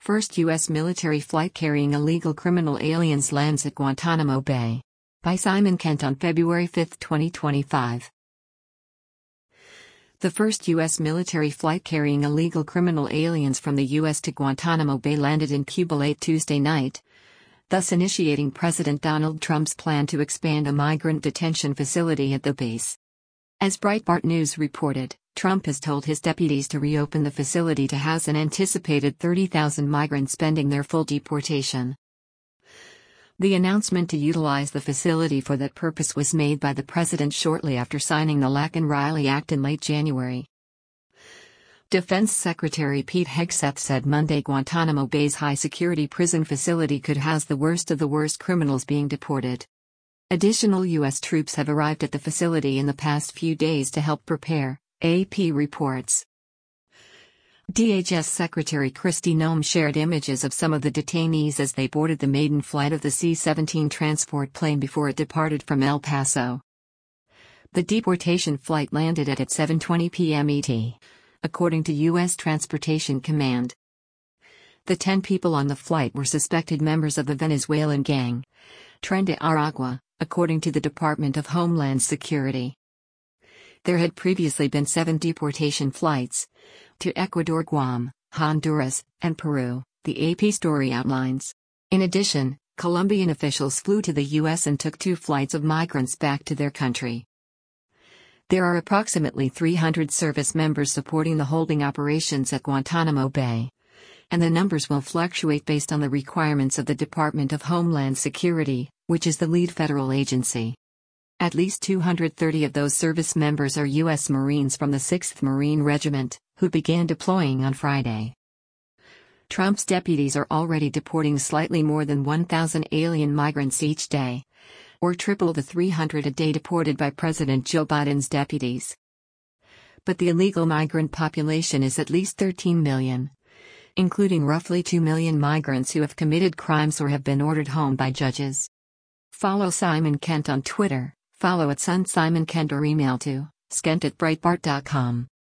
first U.S. military flight carrying illegal criminal aliens lands at Guantanamo Bay. By Simon Kent on February 5, 2025. The first U.S. military flight carrying illegal criminal aliens from the U.S. to Guantanamo Bay landed in Cuba late Tuesday night, thus initiating President Donald Trump's plan to expand a migrant detention facility at the base. As Breitbart News reported, Trump has told his deputies to reopen the facility to house an anticipated 30,000 migrants pending their full deportation. The announcement to utilize the facility for that purpose was made by the president shortly after signing the Laken-Riley Act in late January. Defense Secretary Pete Hegseth said Monday Guantanamo Bay's high-security prison facility could house the worst of the worst criminals being deported. Additional U.S. troops have arrived at the facility in the past few days to help prepare, AP reports. DHS Secretary Kristi Noem shared images of some of the detainees as they boarded the maiden flight of the C-17 transport plane before it departed from El Paso. The deportation flight landed at 7:20 p.m. ET, according to U.S. Transportation Command. The 10 people on the flight were suspected members of the Venezuelan gang, Tren de Aragua, according to the Department of Homeland Security. There had previously been 7 deportation flights to Ecuador, Guam, Honduras, and Peru, the AP story outlines. In addition, Colombian officials flew to the U.S. and took 2 flights of migrants back to their country. There are approximately 300 service members supporting the holding operations at Guantanamo Bay, and the numbers will fluctuate based on the requirements of the Department of Homeland Security, which is the lead federal agency. At least 230 of those service members are U.S. Marines from the 6th Marine Regiment, who began deploying on Friday. Trump's deputies are already deporting slightly more than 1,000 alien migrants each day, or triple the 300 a day deported by President Joe Biden's deputies. But the illegal migrant population is at least 13 million, including roughly 2 million migrants who have committed crimes or have been ordered home by judges. Follow Simon Kent on Twitter, follow @SunSimonKent or email to skent@breitbart.com.